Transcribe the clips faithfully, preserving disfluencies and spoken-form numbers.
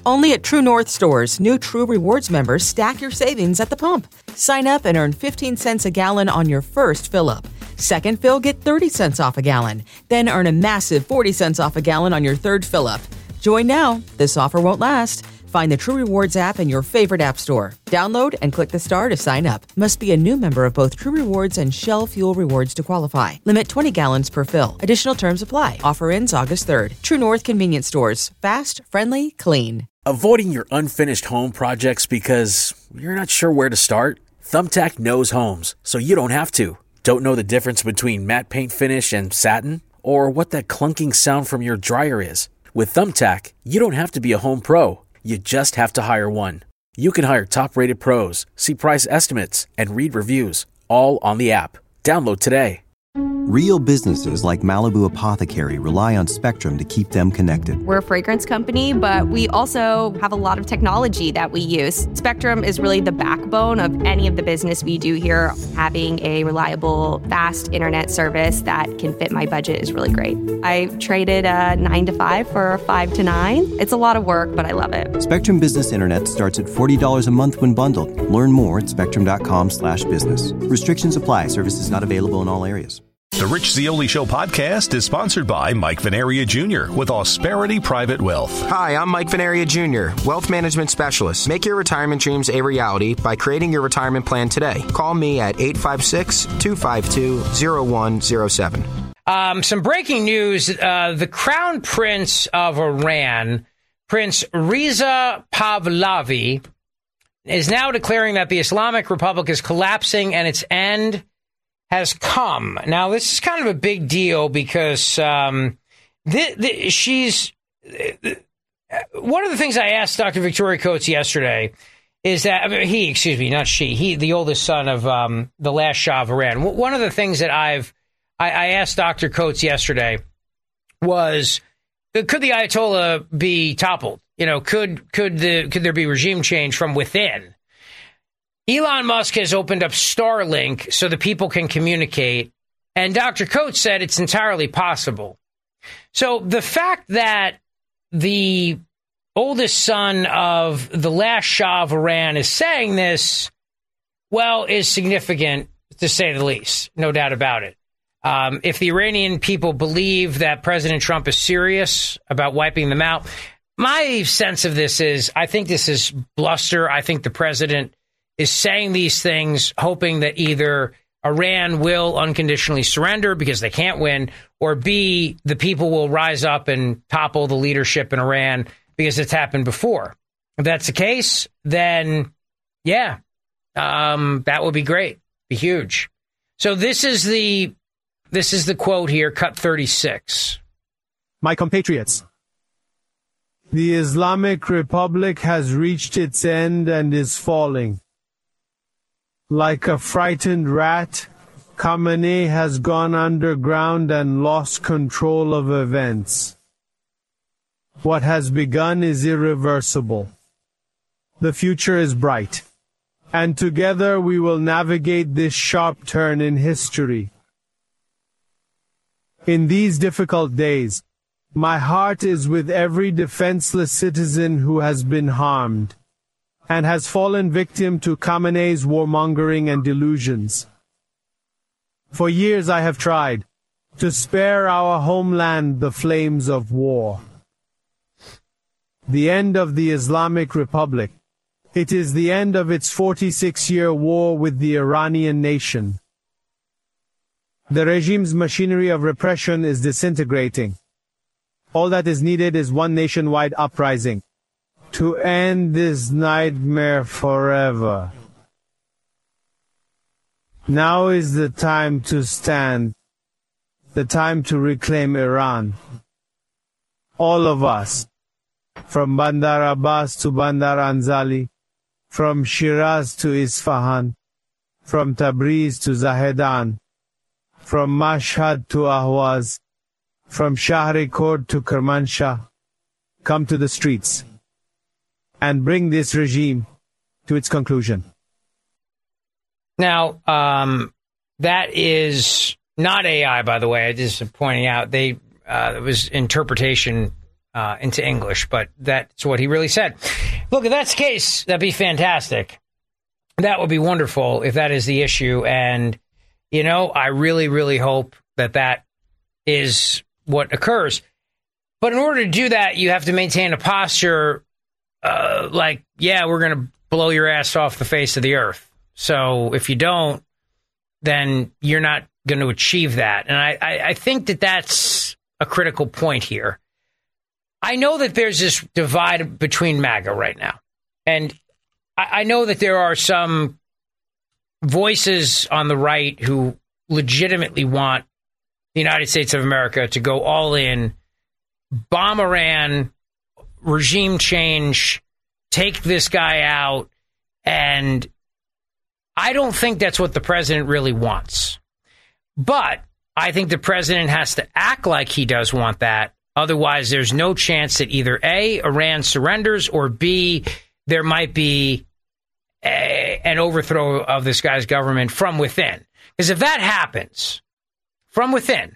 Only at True North stores, new True Rewards members stack your savings at the pump. Sign up and earn fifteen cents a gallon on your first fill-up. Second fill, get thirty cents off a gallon. Then earn a massive forty cents off a gallon on your third fill-up. Join now. This offer won't last. Find the True Rewards app in your favorite app store. Download and click the star to sign up. Must be a new member of both True Rewards and Shell Fuel Rewards to qualify. Limit twenty gallons per fill. Additional terms apply. Offer ends August third. True North Convenience Stores. Fast, friendly, clean. Avoiding your unfinished home projects because you're not sure where to start? Thumbtack knows homes, so you don't have to. Don't know the difference between matte paint finish and satin? Or what that clunking sound from your dryer is? With Thumbtack, you don't have to be a home pro. You just have to hire one. You can hire top-rated pros, see price estimates, and read reviews, all on the app. Download today. Real businesses like Malibu Apothecary rely on Spectrum to keep them connected. We're a fragrance company, but we also have a lot of technology that we use. Spectrum is really the backbone of any of the business we do here. Having a reliable, fast internet service that can fit my budget is really great. I traded a nine to five for a five to nine. It's a lot of work, but I love it. Spectrum Business Internet starts at forty dollars a month when bundled. Learn more at spectrum.com slash business. Restrictions apply. Services not available in all areas. The Rich Zeoli Show podcast is sponsored by Mike Venaria Junior with Ausperity Private Wealth. Hi, I'm Mike Venaria Junior, Wealth Management Specialist. Make your retirement dreams a reality by creating your retirement plan today. Call me at eight five six, two five two, zero one zero seven. Um, some breaking news. Uh, the Crown Prince of Iran, Prince Reza Pahlavi, is now declaring that the Islamic Republic is collapsing and its end has come. Now, this is kind of a big deal because um, th- th- she's... Th- one of the things I asked Doctor Victoria Coates yesterday is that... I mean, he, excuse me, not she. He, the oldest son of um, the last Shah of Iran. W- one of the things that I've... I, I asked Doctor Coates yesterday was, could the Ayatollah be toppled? You know, could could the could there be regime change from within? Elon Musk has opened up Starlink so that people can communicate, and Doctor Coates said it's entirely possible. So the fact that the oldest son of the last Shah of Iran is saying this, well, is significant, to say the least. No doubt about it. Um, if the Iranian people believe that President Trump is serious about wiping them out, my sense of this is I think this is bluster. I think the president is saying these things hoping that either Iran will unconditionally surrender because they can't win, or B, the people will rise up and topple the leadership in Iran because it's happened before. If that's the case, then, yeah, um, that would be great, be huge. So this is the this is the quote here, cut thirty-six. My compatriots, the Islamic Republic has reached its end and is falling. Like a frightened rat, Khamenei has gone underground and lost control of events. What has begun is irreversible. The future is bright, and together we will navigate this sharp turn in history. In these difficult days, my heart is with every defenseless citizen who has been harmed and has fallen victim to Khamenei's warmongering and delusions. For years I have tried to spare our homeland the flames of war. The end of the Islamic Republic. It is the end of its forty-six-year war with the Iranian nation. The regime's machinery of repression is disintegrating. All that is needed is one nationwide uprising to end this nightmare forever. Now is the time to stand, the time to reclaim Iran. All of us, from Bandar Abbas to Bandar Anzali, from Shiraz to Isfahan, from Tabriz to Zahedan, from Mashhad to Ahwaz, from Shahrikhord to Kermanshah, come to the streets and bring this regime to its conclusion. Now, um, that is not A I, by the way. I just pointing out they uh, it was interpretation uh, into English, but that's what he really said. Look, if that's the case, that'd be fantastic. That would be wonderful if that is the issue. And, you know, I really, really hope that that is what occurs. But in order to do that, you have to maintain a posture uh, like, yeah, we're going to blow your ass off the face of the earth. So if you don't, then you're not going to achieve that. And I, I, I think that that's a critical point here. I know that there's this divide between MAGA right now. And I, I know that there are some voices on the right who legitimately want the United States of America to go all in, bomb Iran, regime change, take this guy out. And I don't think that's what the president really wants. But I think the president has to act like he does want that. Otherwise, there's no chance that either A, Iran surrenders, or B, there might be a, an overthrow of this guy's government from within. Because if that happens from within,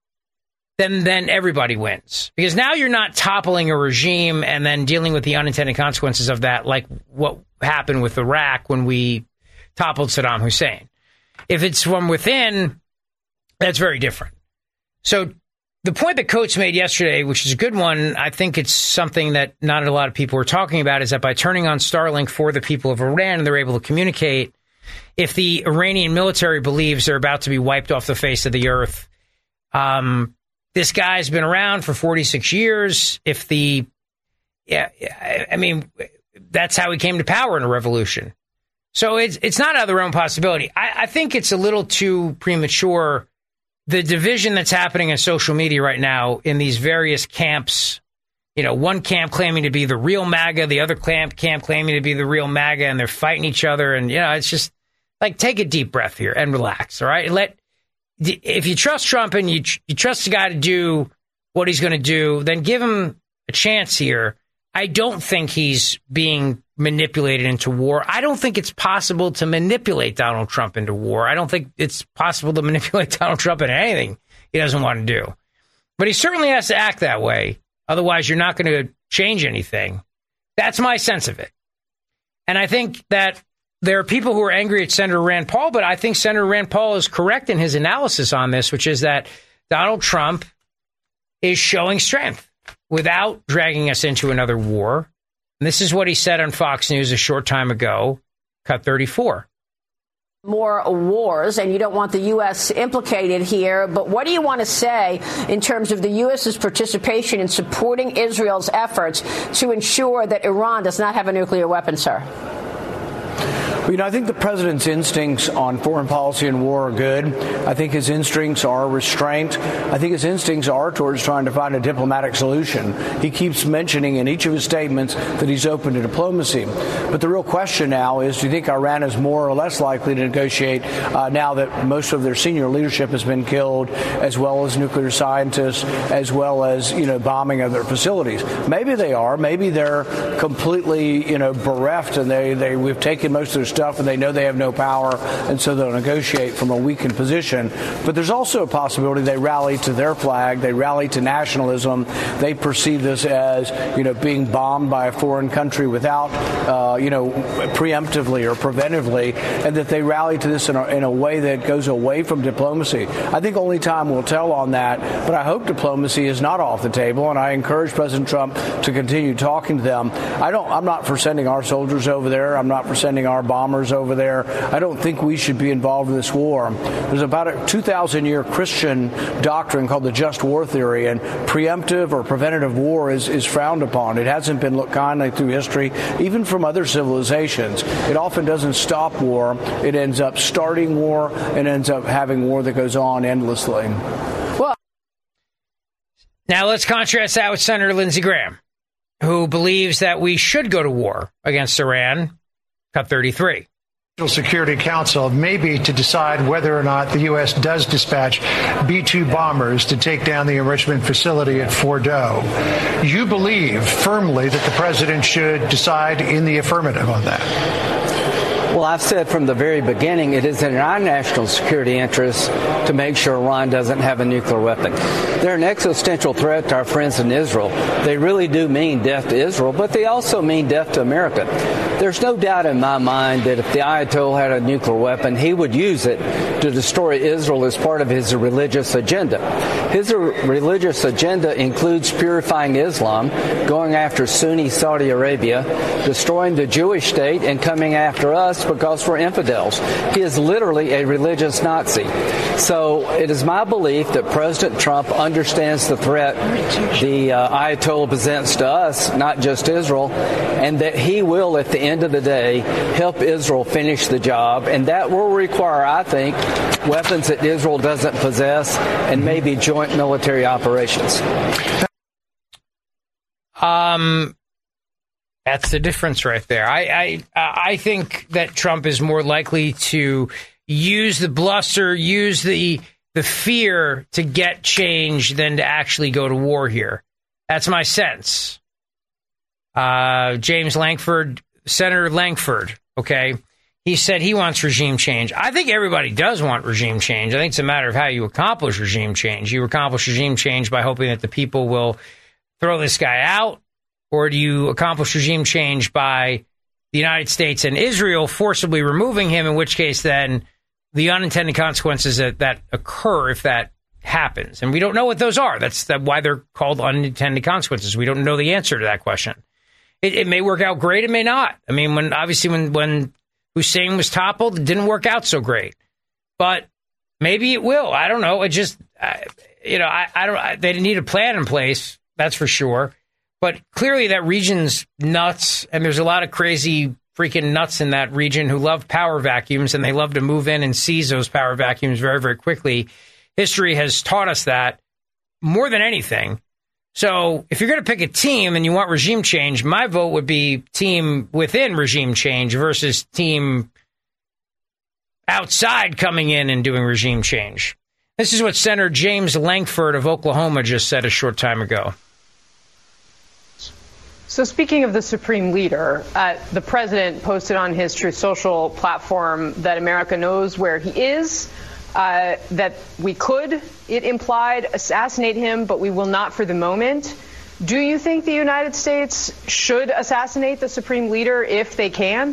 then then everybody wins. Because now you're not toppling a regime and then dealing with the unintended consequences of that, like what happened with Iraq when we toppled Saddam Hussein. If it's from within, that's very different. So the point that Coates made yesterday, which is a good one, I think it's something that not a lot of people are talking about, is that by turning on Starlink for the people of Iran, they're able to communicate. If the Iranian military believes they're about to be wiped off the face of the earth, um, this guy's been around for forty-six years. If the, yeah, I mean, that's how he came to power in a revolution. So it's it's not out of their own possibility. I, I think it's a little too premature. The division that's happening on social media right now in these various camps, you know, one camp claiming to be the real MAGA, the other camp camp claiming to be the real MAGA, and they're fighting each other. And, you know, it's just like, take a deep breath here and relax. All right. Let, if you trust Trump and you, you trust the guy to do what he's going to do, then give him a chance here. I don't think he's being manipulated into war. I don't think it's possible to manipulate Donald Trump into war. I don't think it's possible to manipulate Donald Trump into anything he doesn't want to do. But he certainly has to act that way. Otherwise, you're not going to change anything. That's my sense of it. And I think that there are people who are angry at Senator Rand Paul, but I think Senator Rand Paul is correct in his analysis on this, which is that Donald Trump is showing strength without dragging us into another war. And this is what he said on Fox News a short time ago, cut thirty-four. More wars, and you don't want the U S implicated here. But what do you want to say in terms of the U S's participation in supporting Israel's efforts to ensure that Iran does not have a nuclear weapon, sir? Well, you know, I think the president's instincts on foreign policy and war are good. I think his instincts are restraint. I think his instincts are towards trying to find a diplomatic solution. He keeps mentioning in each of his statements that he's open to diplomacy. But the real question now is, do you think Iran is more or less likely to negotiate uh, now that most of their senior leadership has been killed, as well as nuclear scientists, as well as, you know, bombing of their facilities? Maybe they are. Maybe they're completely, you know, bereft, and they, they we've taken most of their stuff and they know they have no power, and so they'll negotiate from a weakened position. But there's also a possibility they rally to their flag, they rally to nationalism. They perceive this as, you know, being bombed by a foreign country without, uh, you know, preemptively or preventively, and that they rally to this in a, in a way that goes away from diplomacy. I think only time will tell on that, but I hope diplomacy is not off the table, and I encourage President Trump to continue talking to them. I don't, I'm not for sending our soldiers over there. I'm not for sending our bombers over there. I don't think we should be involved in this war. There's about a two thousand year Christian doctrine called the just war theory, and preemptive or preventative war is, is frowned upon. It hasn't been looked kindly through history, even from other civilizations. It often doesn't stop war. It ends up starting war and ends up having war that goes on endlessly. Well, now let's contrast that with Senator Lindsey Graham, who believes that we should go to war against Iran. Cut thirty-three. National Security Council maybe to decide whether or not the U S does dispatch B two bombers to take down the enrichment facility at Fordow. You believe firmly that the president should decide in the affirmative on that? Well, I've said from the very beginning, it is in our national security interest to make sure Iran doesn't have a nuclear weapon. they're an existential threat to our friends in Israel. They really do mean death to Israel, but they also mean death to America. There's no doubt in my mind that if the Ayatollah had a nuclear weapon, he would use it to destroy Israel as part of his religious agenda. His religious agenda includes purifying Islam, going after Sunni Saudi Arabia, destroying the Jewish state, and coming after us because we're infidels. He is literally a religious Nazi. So it is my belief that President Trump understands the threat the uh, Ayatollah presents to us, not just Israel, and that he will, at the end of the day, help Israel finish the job. And that will require, I think, weapons that Israel doesn't possess and maybe joint military operations. Um, that's the difference right there. I, I, I think that Trump is more likely to use the bluster, use the the fear to get change than to actually go to war here. That's my sense. Uh, James Lankford, Senator Lankford, okay, he said he wants regime change. I think everybody does want regime change. I think it's a matter of how you accomplish regime change. You accomplish regime change by hoping that the people will throw this guy out, or do you accomplish regime change by the United States and Israel forcibly removing him, in which case then the unintended consequences that, that occur if that happens. And we don't know what those are. That's that why they're called unintended consequences. We don't know the answer to that question. It, it may work out great. It may not. I mean, when obviously when, when Hussein was toppled, it didn't work out so great. But maybe it will. I don't know. It just, uh, you know, I, I don't. I, they need a plan in place. That's for sure. But clearly that region's nuts, and there's a lot of crazy freaking nuts in that region who love power vacuums, and they love to move in and seize those power vacuums very, very quickly. History has taught us that more than anything. So if you're going to pick a team and you want regime change, my vote would be team within regime change versus team outside coming in and doing regime change. This is what Senator James Lankford of Oklahoma just said a short time ago. So speaking of the supreme leader, uh, the president posted on his Truth Social platform that America knows where he is, uh, that we could, it implied, assassinate him, but we will not for the moment. Do you think the United States should assassinate the supreme leader if they can?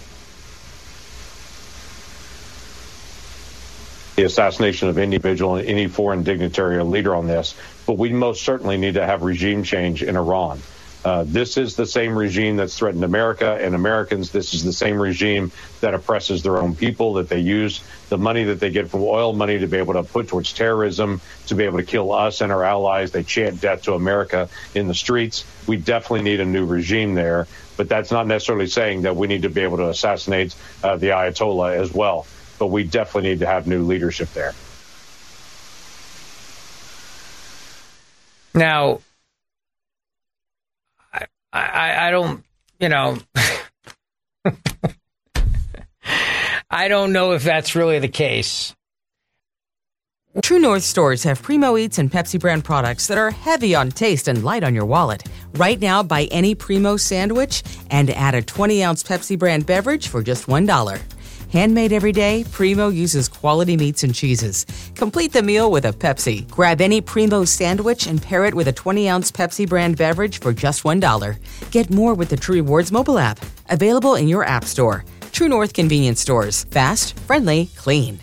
The assassination of any individual, any foreign dignitary or leader on this, but we most certainly need to have regime change in Iran. Uh, this is the same regime that's threatened America and Americans. This is the same regime that oppresses their own people, that they use the money that they get from oil money to be able to put towards terrorism, to be able to kill us and our allies. They chant death to America in the streets. We definitely need a new regime there. But that's not necessarily saying that we need to be able to assassinate uh, the Ayatollah as well. But we definitely need to have new leadership there. Now, I, I don't, you know, I don't know if that's really the case. True North stores have Primo Eats and Pepsi brand products that are heavy on taste and light on your wallet. Right now, buy any Primo sandwich and add a twenty ounce Pepsi brand beverage for just one dollar. Handmade every day, Primo uses quality meats and cheeses. Complete the meal with a Pepsi. Grab any Primo sandwich and pair it with a twenty ounce Pepsi brand beverage for just one dollar. Get more with the True Rewards mobile app. Available in your app store. True North convenience stores. Fast, friendly, clean.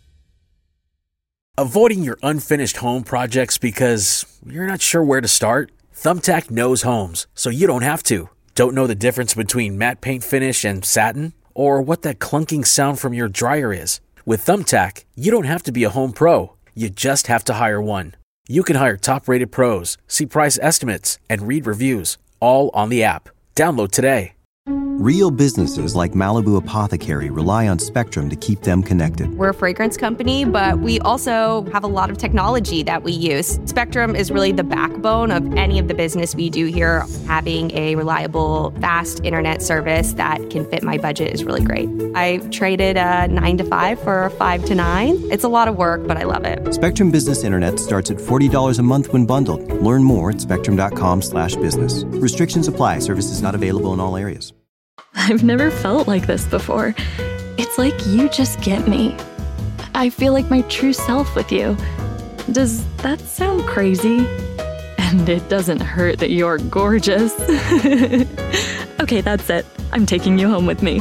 Avoiding your unfinished home projects because you're not sure where to start? Thumbtack knows homes, so you don't have to. Don't know the difference between matte paint finish and satin? Or what that clunking sound from your dryer is? With Thumbtack, you don't have to be a home pro. You just have to hire one. You can hire top-rated pros, see price estimates, and read reviews, all on the app. Download today. Real businesses like Malibu Apothecary rely on Spectrum to keep them connected. We're a fragrance company, but we also have a lot of technology that we use. Spectrum is really the backbone of any of the business we do here. Having a reliable, fast internet service that can fit my budget is really great. I traded a nine to five for a five to nine. It's a lot of work, but I love it. Spectrum Business Internet starts at forty dollars a month when bundled. Learn more at spectrum.com slash business. Restrictions apply. Services not available in all areas. I've never felt like this before. It's like you just get me. I feel like my true self with you. Does that sound crazy? And it doesn't hurt that you're gorgeous. Okay, that's it. I'm taking you home with me.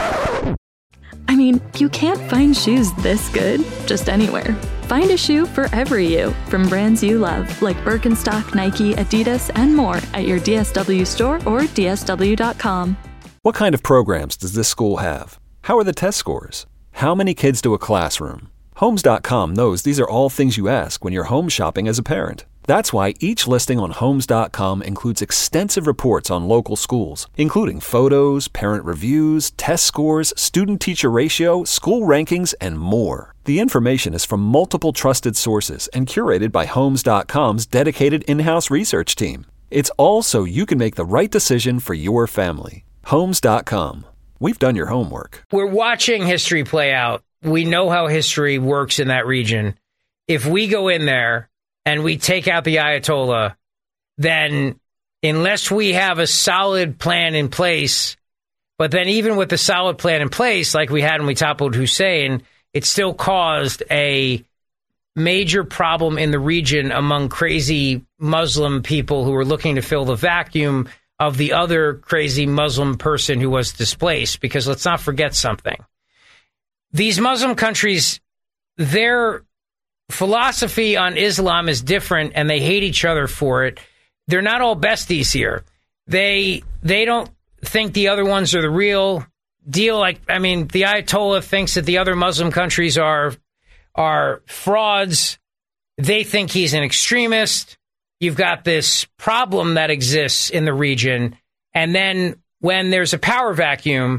I mean, you can't find shoes this good just anywhere. Find a shoe for every you from brands you love, like Birkenstock, Nike, Adidas, and more at your D S W store or D S W dot com. What kind of programs does this school have? How are the test scores? How many kids do a classroom? Homes dot com knows these are all things you ask when you're home shopping as a parent. That's why each listing on Homes dot com includes extensive reports on local schools, including photos, parent reviews, test scores, student-teacher ratio, school rankings, and more. The information is from multiple trusted sources and curated by Homes dot com's dedicated in-house research team. It's all so you can make the right decision for your family. Homes dot com. We've done your homework. We're watching history play out. We know how history works in that region. If we go in there and we take out the Ayatollah, then unless we have a solid plan in place, but then even with the solid plan in place, like we had when we toppled Hussein, it still caused a major problem in the region among crazy Muslim people who were looking to fill the vacuum of the other crazy Muslim person who was displaced. Because let's not forget something. These Muslim countries, their philosophy on Islam is different, and they hate each other for it. They're not all besties here. They they don't think the other ones are the real deal. Like, I mean, the Ayatollah thinks that the other Muslim countries are are frauds. They think he's an extremist. You've got this problem that exists in the region, and then when there's a power vacuum,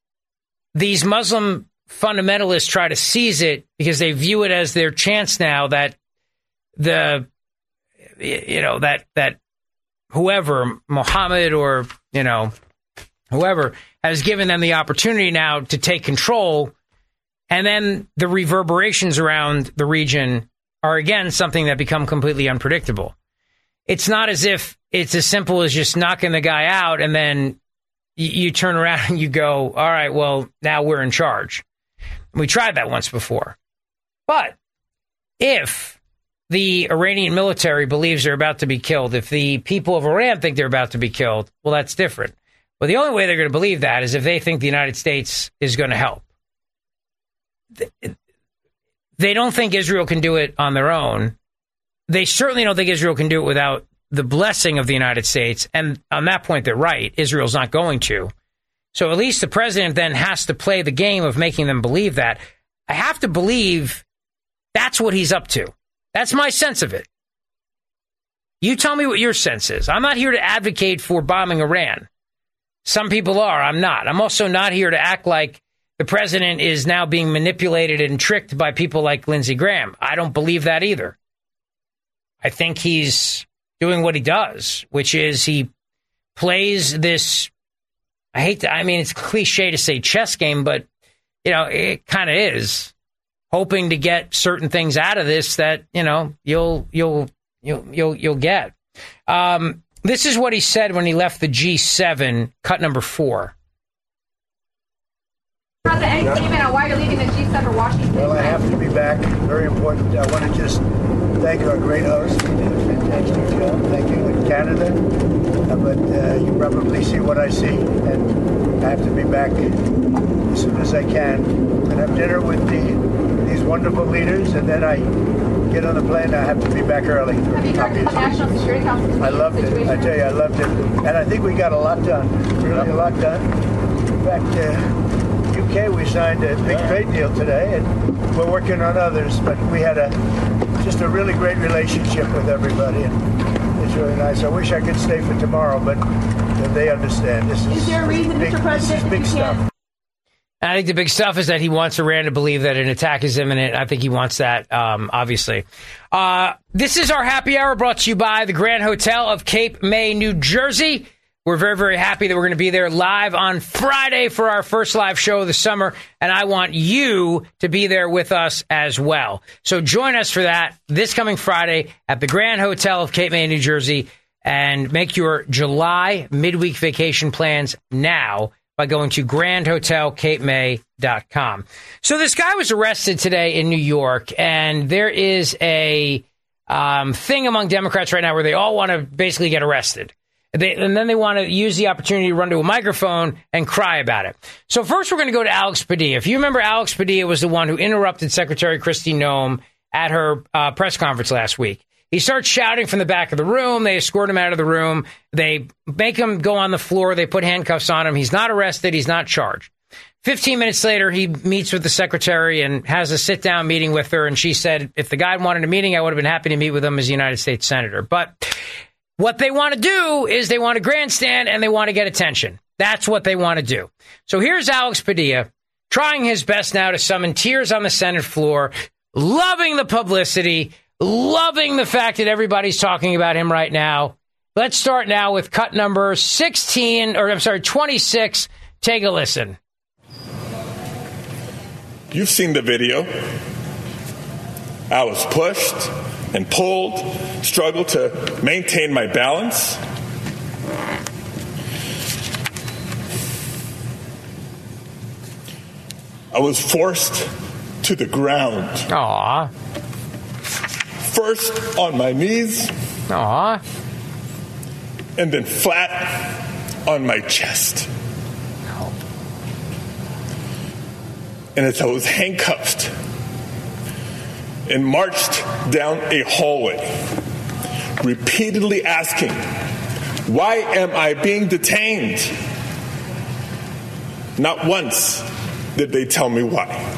these Muslim fundamentalists try to seize it because they view it as their chance now that the, you know, that, that whoever, Mohammed or, you know, whoever has given them the opportunity now to take control. And then the reverberations around the region are again something that become completely unpredictable. It's not as if it's as simple as just knocking the guy out and then you, you turn around and you go, all right, well, now we're in charge. We tried that once before. But if the Iranian military believes they're about to be killed, if the people of Iran think they're about to be killed, well, that's different. But the only way they're going to believe that is if they think the United States is going to help. They don't think Israel can do it on their own. They certainly don't think Israel can do it without the blessing of the United States. And on that point, they're right. Israel's not going to. So at least the president then has to play the game of making them believe that. I have to believe that's what he's up to. That's my sense of it. You tell me what your sense is. I'm not here to advocate for bombing Iran. Some people are. I'm not. I'm also not here to act like the president is now being manipulated and tricked by people like Lindsey Graham. I don't believe that either. I think he's doing what he does, which is he plays this, I hate to, I mean, it's cliche to say chess game, but, you know, it kind of is, hoping to get certain things out of this that, you know, you'll, you'll, you'll, you'll, you'll get. Um, this is what he said when he left the G seven, cut number four. President, any statement on why you're leaving the G seven Washington? Well, I have to be back. Very important. I want to just thank our great host. You did a fantastic job. Thank you in Canada. Uh, but uh, you probably see what I see, and I have to be back as soon as I can and have dinner with the, these wonderful leaders, and then I get on the plane. I have to be back early. Have you talked to the National Security Council? I loved it. I tell you, I loved it, and I think we got a lot done. Really, a lot done. In fact, uh, U K, we signed a big trade deal today, and we're working on others. But we had a just a really great relationship with everybody, and it's really nice. I wish I could stay for tomorrow, but they understand. This is, is there a reason, big, Mister President, this is big stuff. I think the big stuff is that he wants Iran to believe that an attack is imminent. I think he wants that, um, obviously. Uh, this is our happy hour brought to you by the Grand Hotel of Cape May, New Jersey. We're very, very happy that we're going to be there live on Friday for our first live show of the summer, and I want you to be there with us as well. So join us for that this coming Friday at the Grand Hotel of Cape May, New Jersey, and make your July midweek vacation plans now by going to grand hotel cape may dot com. So this guy was arrested today in New York, and there is a um, thing among Democrats right now where they all want to basically get arrested. They, and then they want to use the opportunity to run to a microphone and cry about it. So first we're going to go to Alex Padilla. If you remember, Alex Padilla was the one who interrupted Secretary Kristi Noem at her uh, press conference last week. He starts shouting from the back of the room. They escort him out of the room. They make him go on the floor. They put handcuffs on him. He's not arrested. He's not charged. Fifteen minutes later, he meets with the secretary and has a sit-down meeting with her. And she said, if the guy wanted a meeting, I would have been happy to meet with him as a United States senator. But what they want to do is they want to grandstand and they want to get attention. That's what they want to do. So here's Alex Padilla trying his best now to summon tears on the Senate floor, loving the publicity, loving the fact that everybody's talking about him right now. Let's start now with cut number sixteen, or I'm sorry, twenty-six. Take a listen. You've seen the video. I was pushed and pulled, struggled to maintain my balance. I was forced to the ground. Aww. First on my knees. Aww. And then flat on my chest. No. And as I was handcuffed and marched down a hallway, repeatedly asking, why am I being detained? Not once did they tell me why.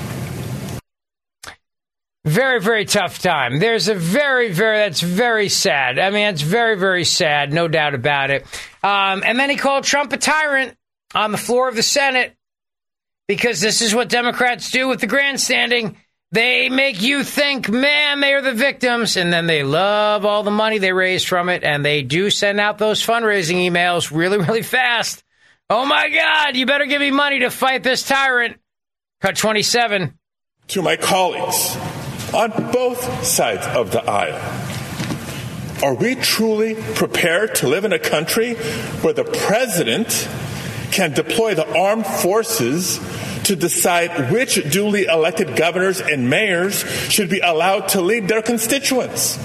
Very, very tough time. There's a very, very, that's very sad. I mean, it's very, very sad, no doubt about it. Um, and then he called Trump a tyrant on the floor of the Senate because this is what Democrats do with the grandstanding. They make you think, man, they are the victims, and then they love all the money they raise from it, and they do send out those fundraising emails really, really fast. Oh, my God, you better give me money to fight this tyrant. Cut twenty-seven. To my colleagues on both sides of the aisle, are we truly prepared to live in a country where the president can deploy the armed forces to decide which duly elected governors and mayors should be allowed to lead their constituents?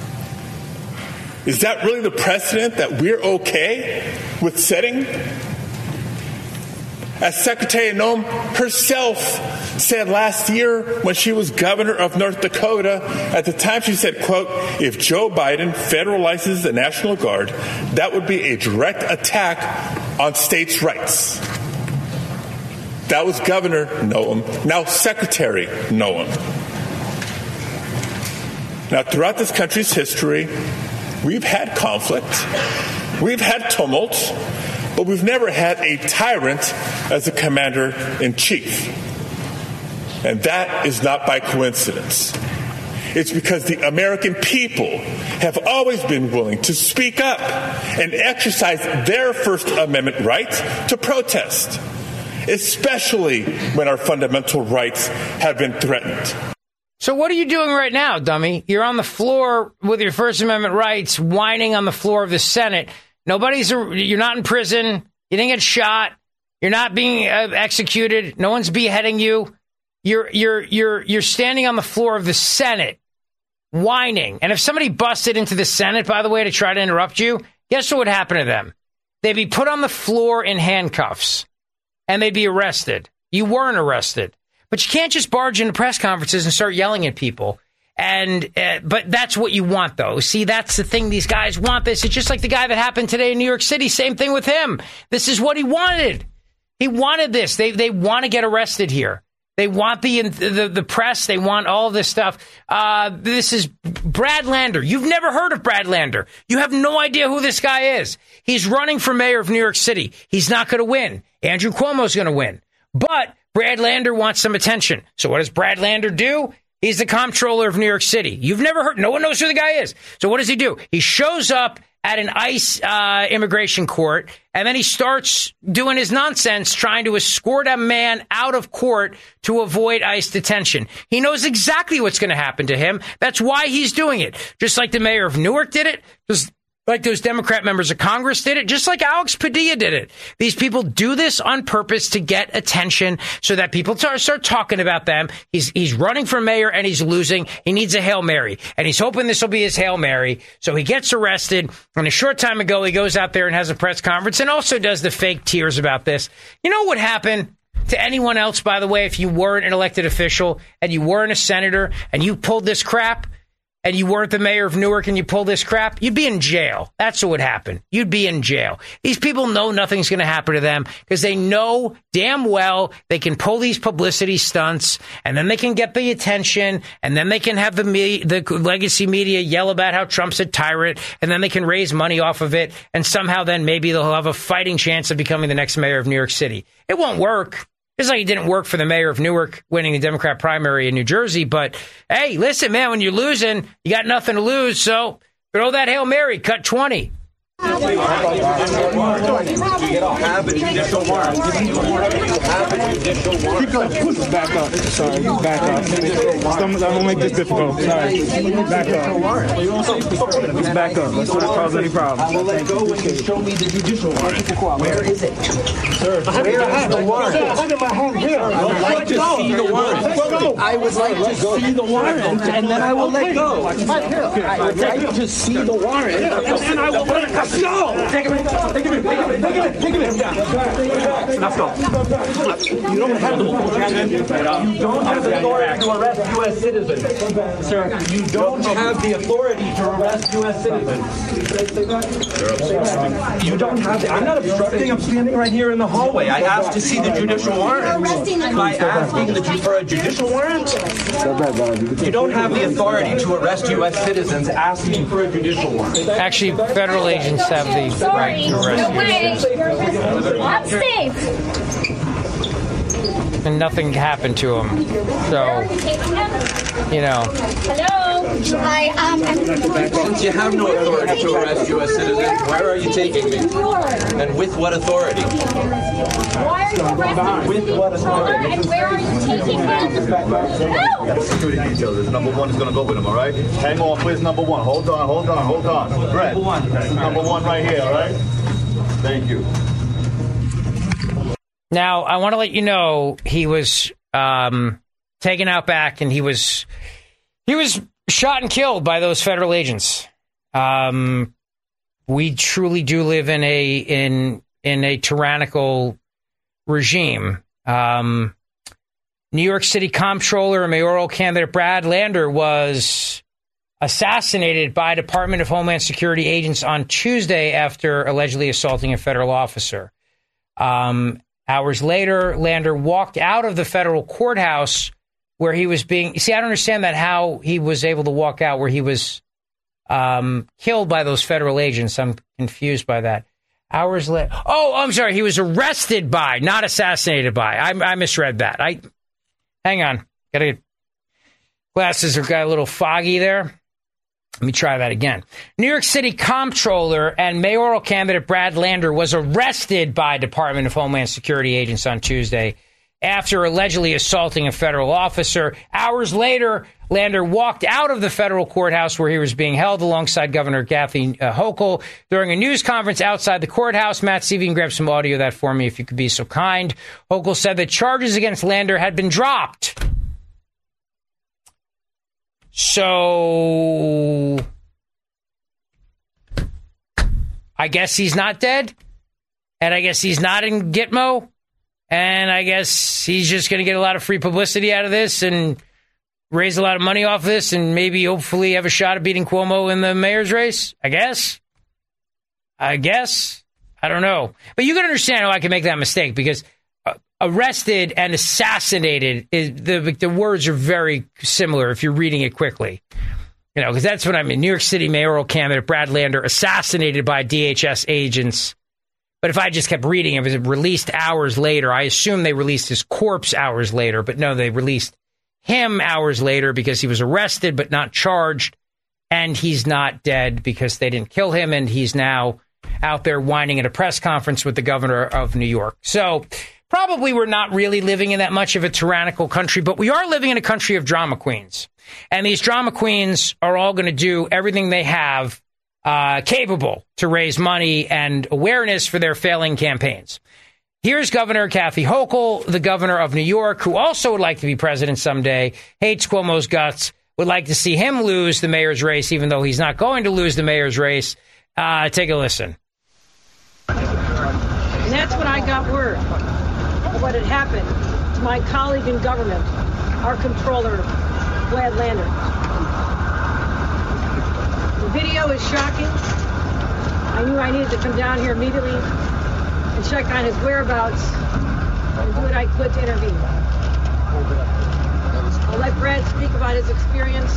Is that really the precedent that we're okay with setting? As Secretary Noem herself said last year when she was governor of North Dakota, at the time she said, quote, if Joe Biden federalizes the National Guard, that would be a direct attack on states' rights. That was Governor Noem, now Secretary Noem. Now, throughout this country's history, we've had conflict, we've had tumult, but we've never had a tyrant as a commander-in-chief. And that is not by coincidence. It's because the American people have always been willing to speak up and exercise their First Amendment right to protest, especially when our fundamental rights have been threatened. So what are you doing right now, dummy? You're on the floor with your First Amendment rights, whining on the floor of the Senate. Nobody's, you're not in prison. You didn't get shot. You're not being uh, executed. No one's beheading you. You're, you're, you're, you're standing on the floor of the Senate, whining. And if somebody busted into the Senate, by the way, to try to interrupt you, guess what would happen to them? They'd be put on the floor in handcuffs and they'd be arrested. You weren't arrested, but you can't just barge into press conferences and start yelling at people. And, uh, but that's what you want, though. See, that's the thing. These guys want this. It's just like the guy that happened today in New York City. Same thing with him. This is what he wanted. He wanted this. They, they want to get arrested here. They want the, the, the press. They want all of this stuff. Uh, this is Brad Lander. You've never heard of Brad Lander. You have no idea who this guy is. He's running for mayor of New York City. He's not going to win. Andrew Cuomo's going to win. But Brad Lander wants some attention. So what does Brad Lander do? He's the comptroller of New York City. You've never heard. No one knows who the guy is. So what does he do? He shows up at an ICE uh, immigration court, and then he starts doing his nonsense, trying to escort a man out of court to avoid ICE detention. He knows exactly what's going to happen to him. That's why he's doing it. Just like the mayor of Newark did it. Just like those Democrat members of Congress did it, just like Alex Padilla did it. These people do this on purpose to get attention so that people start, start talking about them. He's he's running for mayor and he's losing. He needs a Hail Mary. And he's hoping this will be his Hail Mary. So he gets arrested. And a short time ago, he goes out there and has a press conference and also does the fake tears about this. You know what would happen to anyone else, by the way, if you weren't an elected official and you weren't a senator and you pulled this crap? And you weren't the mayor of Newark and you pulled this crap, you'd be in jail. That's what would happen. You'd be in jail. These people know nothing's going to happen to them because they know damn well they can pull these publicity stunts and then they can get the attention and then they can have the me- the legacy media yell about how Trump's a tyrant and then they can raise money off of it and somehow then maybe they'll have a fighting chance of becoming the next mayor of New York City. It won't work. It's like it didn't work for the mayor of Newark winning the Democrat primary in New Jersey. But, hey, listen, man, when you're losing, you got nothing to lose. So throw that Hail Mary, cut twenty. You have a judicial warrant. You have a judicial warrant. Keep going. Push back up. Sorry, back up. I'm gonna make this difficult. Sorry. Back up. Let's back up. Let's not cause any problems. I will let go when you show me the judicial warrant. Where is it? Sir, where is the warrant? Under my hand here. I would like to see the warrant. I would like to see the warrant, and then I will let go. I would like to see the warrant, and I will let go. Go! Take him in, take him in, take him in, take him in, take him in. Let's go. You don't have the you don't have the authority to arrest U S citizens. Sir, you don't have the authority to arrest U S citizens. You don't have the, I'm not obstructing, I'm standing right here in the hallway. I asked to see the judicial warrant. Am I asking the, for a judicial warrant? You don't have the authority to arrest U S citizens asking for a judicial warrant. Actually, federal agents have the right to arrest you. I'm safe. And nothing happened to him. So, you know. Hello. Hi. Um, Since you have no authority to arrest U S citizens, where are you taking me? And with what authority? Why are you arresting me? With what authority? And where are you taking me? No. Security details. Number one is going to go with him, all right? Hang on. Where's number one? Hold on, hold on, hold on. Brett. Number one. Number one right here, all right? Thank you. Now, I want to let you know he was um, taken out back and he was he was shot and killed by those federal agents. Um, we truly do live in a in in a tyrannical regime. Um, New York City Comptroller and mayoral candidate Brad Lander was assassinated by Department of Homeland Security agents on Tuesday after allegedly assaulting a federal officer. Um, hours later, Lander walked out of the federal courthouse where he was being... See, I don't understand that, how he was able to walk out where he was um, killed by those federal agents. I'm confused by that. Hours later... Oh, I'm sorry. He was arrested by, not assassinated by. I, I misread that. I Hang on. Gotta get... Glasses are got a little foggy there. Let me try that again. New York City Comptroller and mayoral candidate Brad Lander was arrested by Department of Homeland Security agents on Tuesday after allegedly assaulting a federal officer. Hours later, Lander walked out of the federal courthouse where he was being held alongside Governor Kathy uh, Hochul. During a news conference outside the courthouse, Matt, see if you can grab some audio of that for me if you could be so kind. Hochul said that charges against Lander had been dropped. So, I guess he's not dead, and I guess he's not in Gitmo, and I guess he's just going to get a lot of free publicity out of this and raise a lot of money off of this and maybe hopefully have a shot at beating Cuomo in the mayor's race, I guess. I guess. I don't know. But you can understand how I can make that mistake because arrested and assassinated, is, the the words are very similar if you're reading it quickly. You know, because that's what I mean. New York City mayoral candidate Brad Lander assassinated by D H S agents. But if I just kept reading, it was released hours later. I assume they released his corpse hours later, but no, they released him hours later because he was arrested but not charged, and he's not dead because they didn't kill him, and he's now out there whining at a press conference with the governor of New York. So probably we're not really living in that much of a tyrannical country, but we are living in a country of drama queens. And these drama queens are all going to do everything they have uh, capable to raise money and awareness for their failing campaigns. Here's Governor Kathy Hochul, the governor of New York, who also would like to be president someday, hates Cuomo's guts, would like to see him lose the mayor's race, even though he's not going to lose the mayor's race. Uh, take a listen. And that's when I got word of what had happened to my colleague in government, our controller, Brad Lander. The video is shocking. I knew I needed to come down here immediately and check on his whereabouts and do what I could to intervene. I'll let Brad speak about his experience.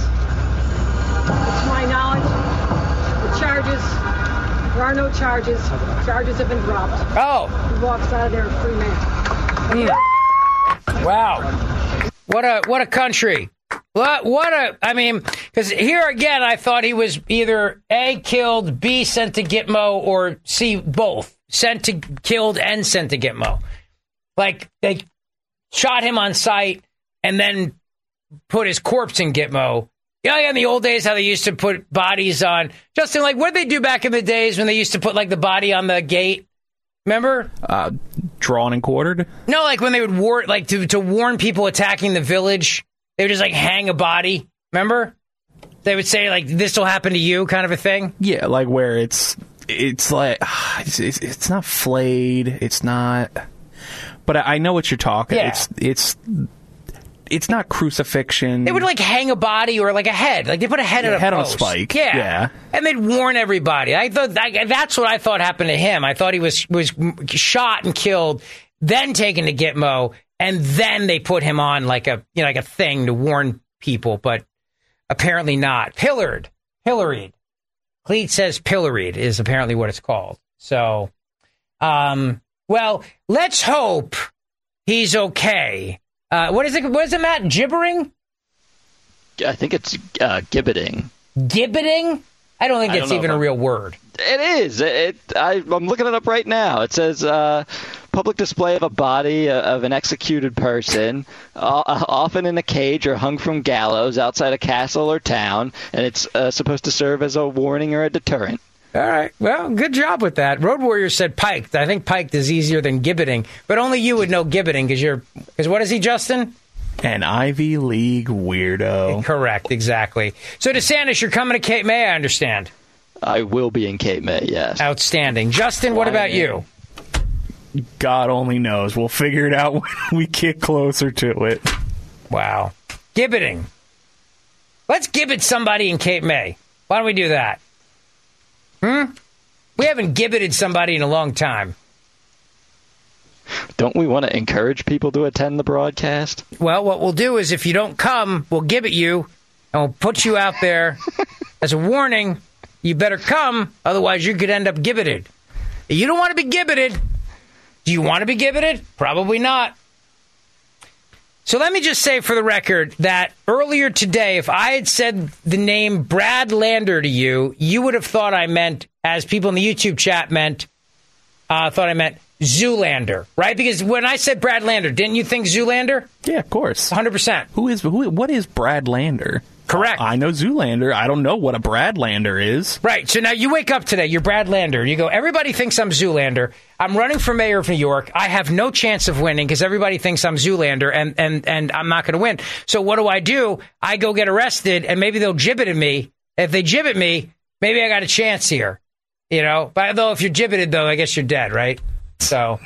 But to my knowledge, the charges, there are no charges. Charges have been dropped. Oh. He walks out of there a free man. Mm. Wow. What a what a country. What, what a, I mean, because here again, I thought he was either A, killed, B, sent to Gitmo, or C, both. Sent to, killed and sent to Gitmo. Like, they shot him on sight and then put his corpse in Gitmo. You know, in the old days, how they used to put bodies on. Justin, like, what did they do back in the days when they used to put, like, the body on the gate? Remember? Uh, drawn and quartered? No, like when they would war, like to, to warn people attacking the village. They would just like hang a body. Remember? They would say like, this will happen to you kind of a thing. Yeah, like where it's, it's like, it's, it's, it's not flayed. It's not, but I, I know what you're talking. Yeah. It's, it's, it's not crucifixion. They would like hang a body or like a head. Like they put a head yeah, on a head post. on a spike. Yeah. yeah. And they'd warn everybody. I thought I, that's what I thought happened to him. I thought he was, was shot and killed, then taken to Gitmo. And then they put him on like a, you know, like a thing to warn people, but apparently not. Pilloried. Pilloried. Cleet says pilloried is apparently what it's called. So, um, well, let's hope he's okay. Uh, what is it? What is it, Matt? Gibbering? I think it's uh, gibbeting. Gibbeting? I don't think I that's don't even a real word. It is. It. I, I'm looking it up right now. It says uh, public display of a body uh, of an executed person, uh, often in a cage or hung from gallows outside a castle or town, and it's uh, supposed to serve as a warning or a deterrent. All right. Well, good job with that. Road Warrior said piked. I think piked is easier than gibbeting, but only you would know gibbeting because you're. Because what is he, Justin? An Ivy League weirdo. Correct, exactly. So, DeSantis, you're coming to Cape May, I understand. I will be in Cape May, yes. Outstanding. Justin, what about you? God only knows. We'll figure it out when we get closer to it. Wow. Gibbeting. Let's gibbet somebody in Cape May. Why don't we do that? Hmm? We haven't gibbeted somebody in a long time. Don't we want to encourage people to attend the broadcast? Well, what we'll do is if you don't come, we'll gibbet you, and we'll put you out there as a warning. You better come, otherwise you could end up gibbeted. You don't want to be gibbeted. Do you want to be gibbeted? Probably not. So let me just say for the record that earlier today, if I had said the name Brad Lander to you, you would have thought I meant, as people in the YouTube chat meant, uh, thought I meant Zoolander, right? Because when I said Brad Lander, didn't you think Zoolander? Yeah, of course. one hundred percent. Who is who? What is Brad Lander? Correct. I know Zoolander. I don't know what a Brad Lander is. Right. So now you wake up today, you're Brad Lander. You go, everybody thinks I'm Zoolander. I'm running for mayor of New York. I have no chance of winning because everybody thinks I'm Zoolander and, and, and I'm not going to win. So what do I do? I go get arrested and maybe they'll gibbet at me. If they gibbet me, maybe I got a chance here. You know, but though if you're gibbeted, though, I guess you're dead, right? So.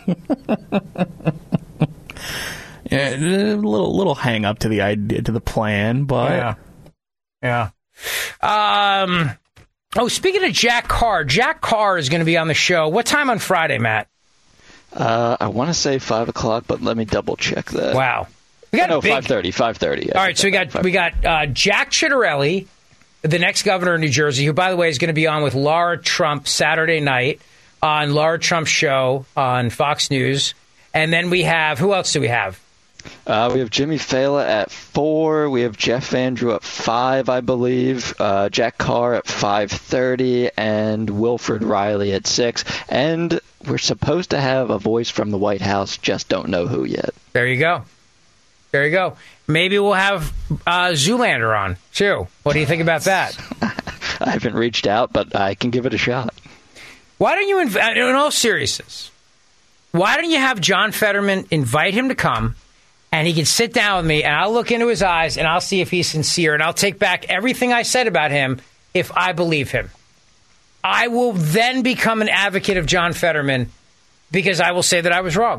Yeah, a little little hang up to the idea, to the plan, but yeah, yeah. Um. Oh, speaking of Jack Carr, Jack Carr is going to be on the show. What time on Friday, Matt? Uh, I want to say five o'clock, but let me double check that. Wow, we got no a big... five thirty. Five thirty. All right, so we got we got uh, Jack Ciattarelli, the next governor of New Jersey, who, by the way, is going to be on with Laura Trump Saturday night on Laura Trump's show on Fox News, and then we have who else do we have? Uh, we have Jimmy Fallon at four. We have Jeff Van Drew at five, I believe. Uh, Jack Carr at five thirty, and Wilfred Riley at six. And we're supposed to have a voice from the White House. Just don't know who yet. There you go. There you go. Maybe we'll have uh, Zoolander on too. What do you think about that? uh, I haven't reached out, but I can give it a shot. Why don't you, inv- in all seriousness, why don't you have John Fetterman invite him to come, and he can sit down with me, and I'll look into his eyes, and I'll see if he's sincere, and I'll take back everything I said about him if I believe him. I will then become an advocate of John Fetterman because I will say that I was wrong.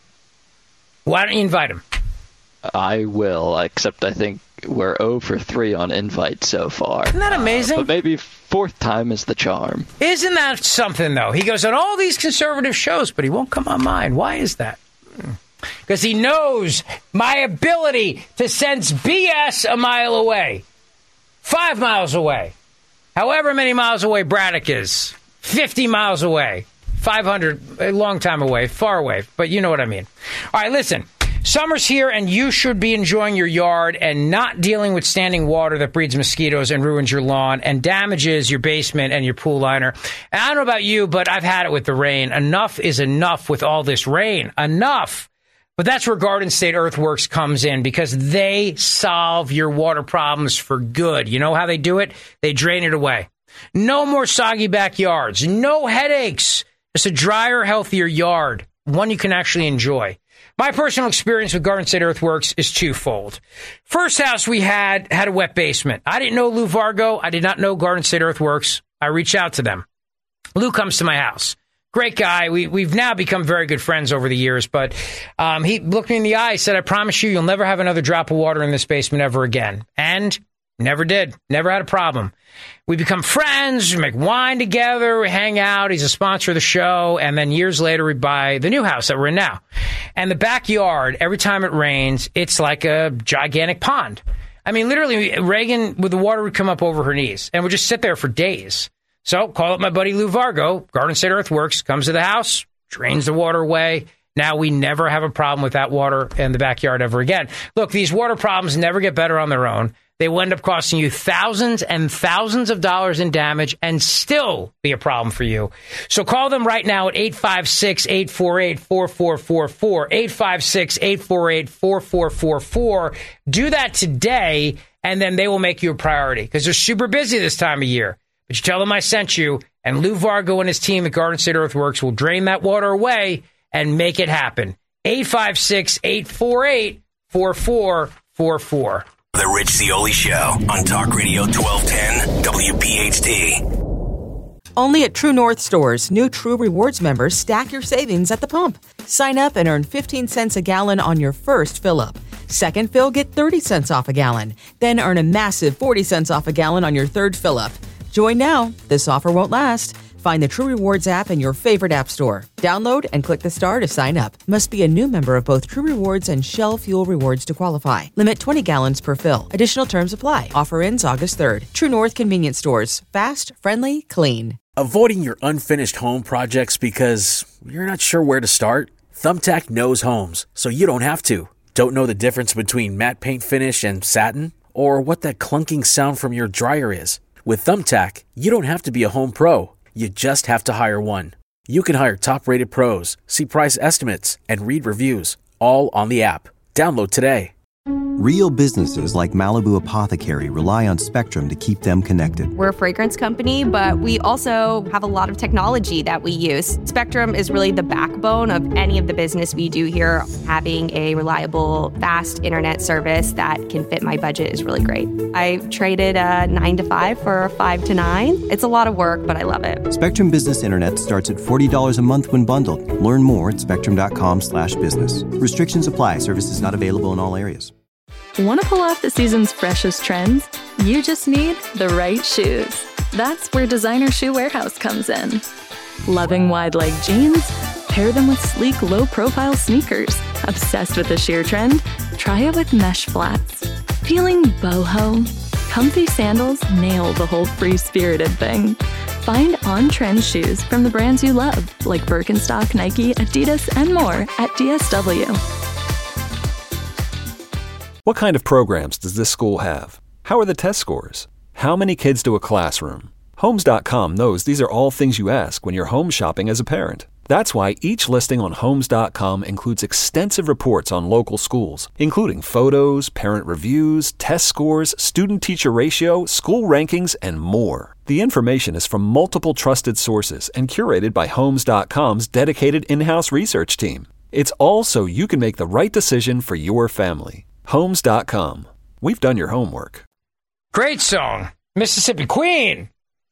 Why don't you invite him? I will, except I think we're zero for three on invites so far. Isn't that amazing? Uh, but maybe fourth time is the charm. Isn't that something, though? He goes on all these conservative shows, but he won't come on mine. Why is that? Because he knows my ability to sense B S a mile away, five miles away, however many miles away Braddock is, fifty miles away, five hundred, a long time away, far away, but you know what I mean. All right, listen. Summer's here, and you should be enjoying your yard and not dealing with standing water that breeds mosquitoes and ruins your lawn and damages your basement and your pool liner. And I don't know about you, but I've had it with the rain. Enough is enough with all this rain. Enough. But that's where Garden State Earthworks comes in, because they solve your water problems for good. You know how they do it? They drain it away. No more soggy backyards. No headaches. Just a drier, healthier yard. One you can actually enjoy. My personal experience with Garden State Earthworks is twofold. First house we had had a wet basement. I didn't know Lou Vargo. I did not know Garden State Earthworks. I reached out to them. Lou comes to my house. Great guy. We, we've now become very good friends over the years, but um, he looked me in the eye, said, I promise you, you'll never have another drop of water in this basement ever again. And never did. Never had a problem. We become friends, we make wine together, we hang out. He's a sponsor of the show. And then years later, we buy the new house that we're in now. And the backyard, every time it rains, it's like a gigantic pond. I mean, literally, Reagan, with the water, would come up over her knees and would just sit there for days. So call up my buddy Lou Vargo, Garden State Earthworks, comes to the house, drains the water away. Now we never have a problem with that water in the backyard ever again. Look, these water problems never get better on their own. They will end up costing you thousands and thousands of dollars in damage and still be a problem for you. So call them right now at eight five six, eight four eight, four four four four, eight five six, eight four eight, four four four four. Do that today, and then they will make you a priority because they're super busy this time of year. But you tell them I sent you, and Lou Vargo and his team at Garden State Earthworks will drain that water away and make it happen. eight five six, eight four eight, four four four four. The Rich Zeoli Show on Talk Radio twelve ten W P H T. Only at True North stores, new True Rewards members stack your savings at the pump. Sign up and earn fifteen cents a gallon on your first fill-up. Second fill, get thirty cents off a gallon. Then earn a massive forty cents off a gallon on your third fill-up. Join now. This offer won't last. Find the True Rewards app in your favorite app store. Download and click the star to sign up. Must be a new member of both True Rewards and Shell Fuel Rewards to qualify. Limit twenty gallons per fill. Additional terms apply. Offer ends August third. True North Convenience Stores. Fast, friendly, clean. Avoiding your unfinished home projects because you're not sure where to start? Thumbtack knows homes, so you don't have to. Don't know the difference between matte paint finish and satin? Or what that clunking sound from your dryer is? With Thumbtack, you don't have to be a home pro. You just have to hire one. You can hire top-rated pros, see price estimates, and read reviews, all on the app. Download today. Real businesses like Malibu Apothecary rely on Spectrum to keep them connected. We're a fragrance company, but we also have a lot of technology that we use. Spectrum is really the backbone of any of the business we do here. Having a reliable, fast internet service that can fit my budget is really great. I traded a nine to five for a five to nine. It's a lot of work, but I love it. Spectrum Business Internet starts at forty dollars a month when bundled. Learn more at spectrum.com slash business. Restrictions apply. Services not available in all areas. Want to pull off the season's freshest trends? You just need the right shoes. That's where Designer Shoe Warehouse comes in. Loving wide-leg jeans? Pair them with sleek, low-profile sneakers. Obsessed with the sheer trend? Try it with mesh flats. Feeling boho? Comfy sandals nail the whole free-spirited thing. Find on-trend shoes from the brands you love, like Birkenstock, Nike, Adidas, and more at D S W. What kind of programs does this school have? How are the test scores? How many kids to a classroom? Homes dot com knows these are all things you ask when you're home shopping as a parent. That's why each listing on Homes dot com includes extensive reports on local schools, including photos, parent reviews, test scores, student-teacher ratio, school rankings, and more. The information is from multiple trusted sources and curated by Homes dot com's dedicated in-house research team. It's all so you can make the right decision for your family. Homes dot com. We've done your homework. Great song. Mississippi Queen.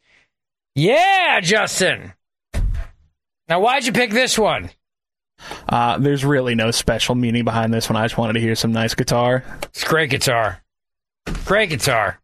Yeah, Justin. Now, why'd you pick this one? Uh, there's really no special meaning behind this one. I just wanted to hear some nice guitar. It's great guitar. Great guitar.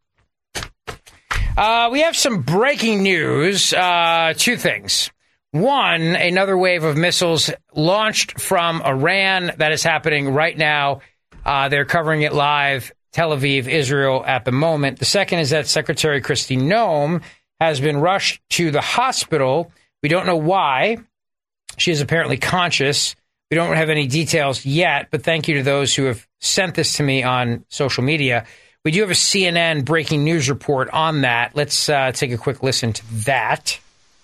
Uh, we have some breaking news. Uh, two things. One, another wave of missiles launched from Iran. That is happening right now. Uh, they're covering it live. Tel Aviv, Israel at the moment. The second is that Secretary Kristi Noem has been rushed to the hospital. We don't know why. She is apparently conscious. We don't have any details yet, but thank you to those who have sent this to me on social media. We do have a C N N breaking news report on that. Let's uh, take a quick listen to that.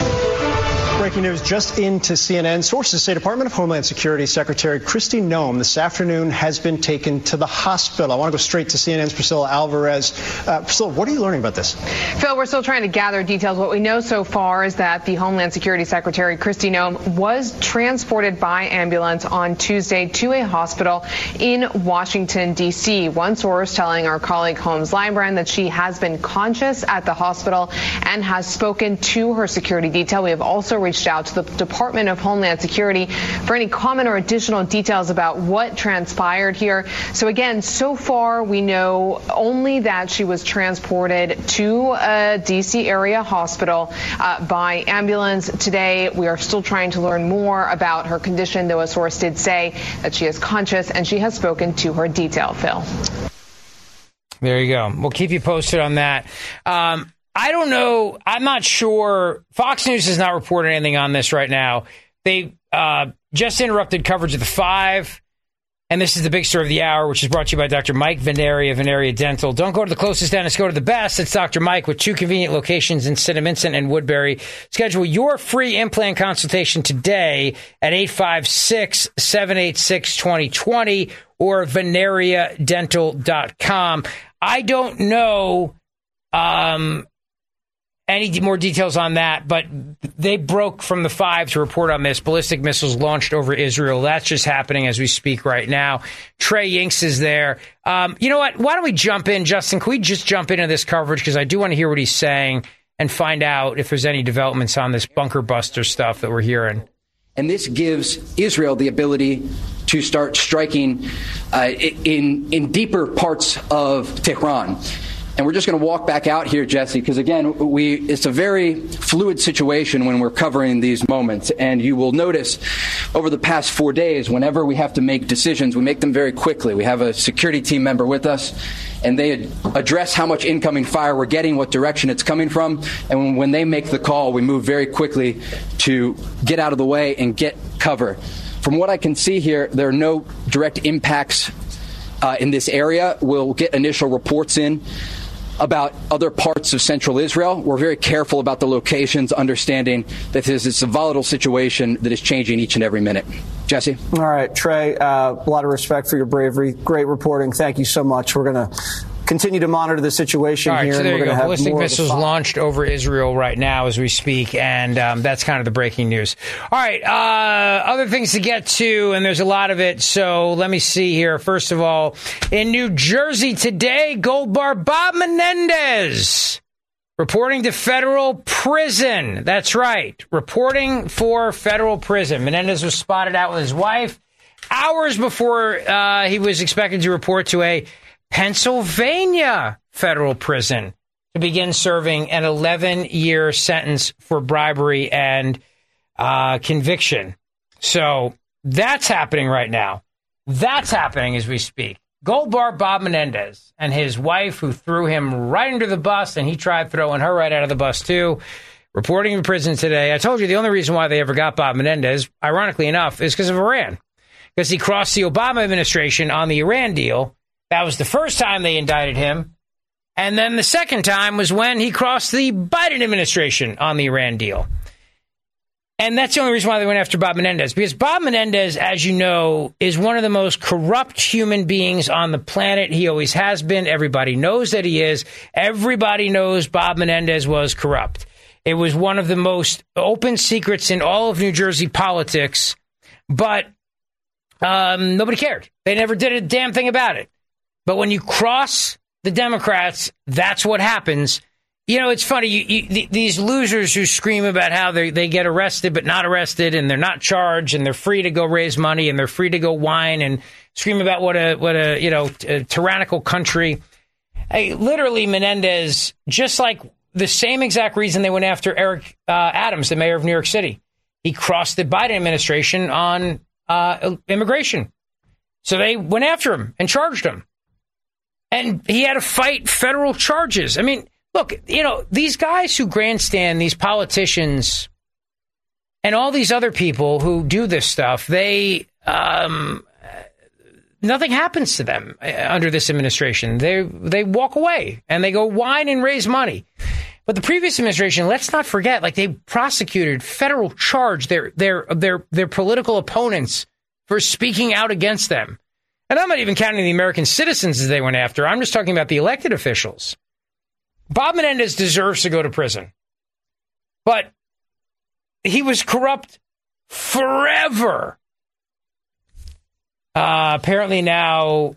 Breaking news just into C N N. Sources say Department of Homeland Security Secretary Kristi Noem this afternoon has been taken to the hospital. I want to go straight to C N N's Priscilla Alvarez. Uh, Priscilla, what are you learning about this? Phil, we're still trying to gather details. What we know so far is that the Homeland Security Secretary Kristi Noem was transported by ambulance on Tuesday to a hospital in Washington, D C. One source telling our colleague Holmes Lybrand that she has been conscious at the hospital and has spoken to her security detail. We have also reached out to the Department of Homeland Security for any comment or additional details about what transpired here. So again, so far we know only that she was transported to a D C area hospital uh, by ambulance. Today we are still trying to learn more about her condition, though a source did say that she is conscious and she has spoken to her detail. Phil. There you go. We'll keep you posted on that. Um, I don't know. I'm not sure. Fox News is not reporting anything on this right now. They uh, just interrupted coverage of the five. And this is the big story of the hour, which is brought to you by Doctor Mike Veneria, Veneria Dental. Don't go to the closest dentist, go to the best. It's Doctor Mike with two convenient locations in Cinnaminson and Woodbury. Schedule your free implant consultation today at eight five six, seven eight six, two zero two zero or veneria dental dot com. I don't know um, any more details on that, but they broke from the five to report on this. Ballistic missiles launched over Israel. That's just happening as we speak right now. Trey Yinks is there. Um, you know what? Why don't we jump in, Justin? Can we just jump into this coverage? Because I do want to hear what he's saying and find out if there's any developments on this bunker buster stuff that we're hearing. And this gives Israel the ability to start striking uh, in in deeper parts of Tehran. And we're just going to walk back out here, Jesse, because, again, we it's a very fluid situation when we're covering these moments. And you will notice over the past four days, whenever we have to make decisions, we make them very quickly. We have a security team member with us, and they address how much incoming fire we're getting, what direction it's coming from. And when they make the call, we move very quickly to get out of the way and get cover. From what I can see here, there are no direct impacts uh, in this area. We'll get initial reports in about other parts of central Israel. We're very careful about the locations, understanding that this is a volatile situation that is changing each and every minute. Jesse? All right, Trey, uh, a lot of respect for your bravery. Great reporting. Thank you so much. We're going to continue to monitor the situation All right, here. So there and we're you go. Have Ballistic missiles launched over Israel right now as we speak, and um, that's kind of the breaking news. All right, uh, other things to get to, and there's a lot of it, so let me see here. First of all, in New Jersey today, Gold Bar Bob Menendez reporting to federal prison. That's right, reporting for federal prison. Menendez was spotted out with his wife hours before uh, he was expected to report to a Pennsylvania federal prison to begin serving an eleven-year sentence for bribery and uh, conviction. So that's happening right now. That's happening as we speak. Gold Bar Bob Menendez and his wife, who threw him right under the bus, and he tried throwing her right out of the bus too, reporting in prison today. I told you the only reason why they ever got Bob Menendez, ironically enough, is because of Iran. Because he crossed the Obama administration on the Iran deal. That was the first time they indicted him. And then the second time was when he crossed the Biden administration on the Iran deal. And that's the only reason why they went after Bob Menendez, because Bob Menendez, as you know, is one of the most corrupt human beings on the planet. He always has been. Everybody knows that he is. Everybody knows Bob Menendez was corrupt. It was one of the most open secrets in all of New Jersey politics, but um, nobody cared. They never did a damn thing about it. But when you cross the Democrats, that's what happens. You know, it's funny, you, you, th- these losers who scream about how they they get arrested but not arrested, and they're not charged, and they're free to go raise money, and they're free to go whine and scream about what a, what a you know, t- a tyrannical country. Hey, literally, Menendez, just like the same exact reason they went after Eric uh, Adams, the mayor of New York City. He crossed the Biden administration on uh, immigration. So they went after him and charged him. And he had to fight federal charges. I mean, look, you know, these guys who grandstand, these politicians, and all these other people who do this stuff, they, um, nothing happens to them under this administration. They they walk away and they go whine and raise money. But the previous administration, let's not forget, like they prosecuted, federal charge their their their their political opponents for speaking out against them. And I'm not even counting the American citizens as they went after. I'm just talking about the elected officials. Bob Menendez deserves to go to prison. But he was corrupt forever. Uh, apparently now,